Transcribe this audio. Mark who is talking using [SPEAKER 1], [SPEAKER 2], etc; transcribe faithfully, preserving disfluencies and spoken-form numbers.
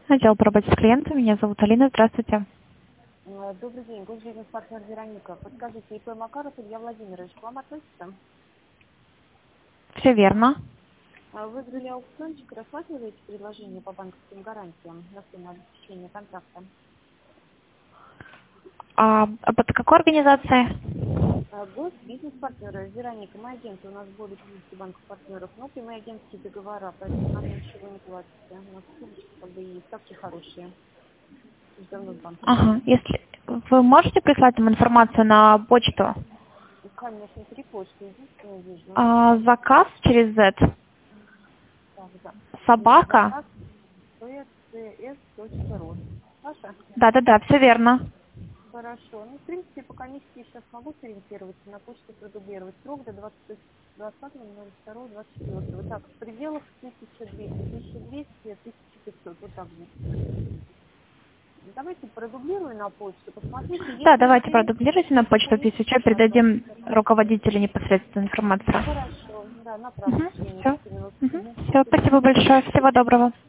[SPEAKER 1] Отдел по работе с клиентами. Меня зовут Алина. Здравствуйте.
[SPEAKER 2] Э, Добрый день, госбизнес-партнер Вероника. Подскажите, ИП Макаров Илья Владимирович к вам относится?
[SPEAKER 1] Все верно.
[SPEAKER 2] А Вы выиграли аукциончик, рассматриваете предложение по банковским гарантиям на сумму обеспечения контракта?
[SPEAKER 1] А, а под какой организацией?
[SPEAKER 2] Э, Госбизнес-партнеры Вероника, мы агенты, у нас более пятидесяти банков-партнеров, но прямые агентские договора, поэтому нам ничего не платите. У нас скидочки как бы и ставки хорошие. Уже давно с банком
[SPEAKER 1] Ага.
[SPEAKER 2] работаем.
[SPEAKER 1] Если вы можете прислать им информацию на почту?
[SPEAKER 2] И, конечно, три почты, единственное вижу.
[SPEAKER 1] А, заказ через Z.
[SPEAKER 2] Так, да. Э,
[SPEAKER 1] Собака.
[SPEAKER 2] Заказ пэ цэ эс точка ру. Ваша?
[SPEAKER 1] Да-да-да, все верно.
[SPEAKER 2] Хорошо. Ну, в принципе, по комиссии сейчас могу сориентироваться, на почту продублировать срок до двадцать двадцатого ноль второго двадцать четвёртого. Так, в пределах тысяча двести, тысяча двести, тысяча пятьсот, вот так же. Давайте продублирую на почту, посмотрите,
[SPEAKER 1] Да,
[SPEAKER 2] если
[SPEAKER 1] давайте
[SPEAKER 2] что есть,
[SPEAKER 1] продублируйте на почту, если что,
[SPEAKER 2] сейчас вам
[SPEAKER 1] передадим
[SPEAKER 2] скажу.
[SPEAKER 1] руководителю непосредственно информацию.
[SPEAKER 2] Хорошо, да, направлю
[SPEAKER 1] Угу.
[SPEAKER 2] в течение
[SPEAKER 1] Все.
[SPEAKER 2] пяти минут.
[SPEAKER 1] Угу.
[SPEAKER 2] Мгм.
[SPEAKER 1] Все,
[SPEAKER 2] Спасибо.
[SPEAKER 1] спасибо большое. Всего доброго.